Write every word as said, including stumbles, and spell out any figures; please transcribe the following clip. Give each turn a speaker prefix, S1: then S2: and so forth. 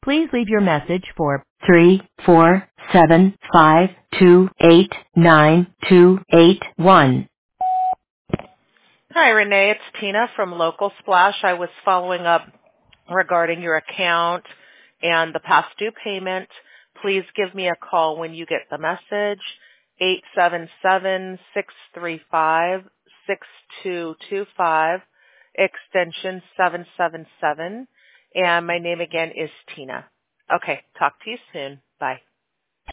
S1: Please leave your message for three four seven five two eight nine two eight one.
S2: Hi, Renee. It's Tina from Local Splash. I was following up regarding your account and the past due payment. Please give me a call when you get the message, eight seven seven, six three five, six two two five, extension seven seven seven. And my name again is Tina. Okay, talk to you soon. Bye.